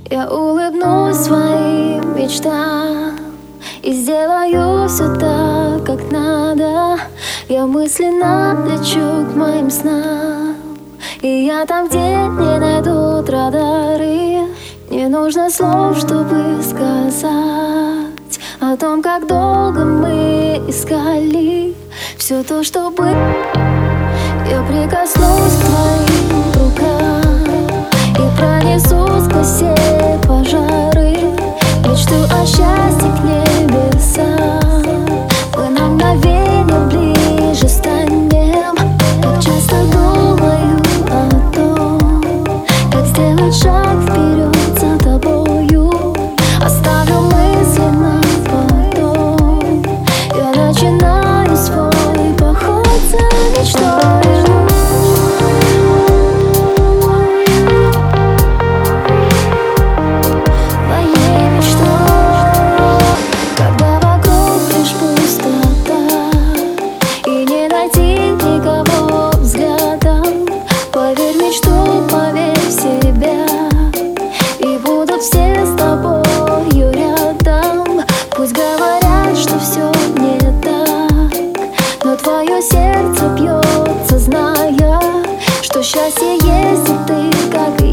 Я улыбнусь своим мечтам и сделаю все так, как надо. Я мысленно лечу к моим снам, и я там, где не найдут радары. Не нужно слов, чтобы сказать о том, как долго мы искали все то, что было. Я прикоснусь к твоим рукам и пронесу сквозь все пожары. Мечту о счастье к небесам. Мы на мгновение ближе станем. Как часто думаю о том, как сделать шаг вперед за тобою. Оставлю мысли на потом. Я начинаю свой поход за мечтой. Все с тобою рядом. Пусть говорят, что все не так, но твое сердце бьется, зная, что счастье есть и ты, как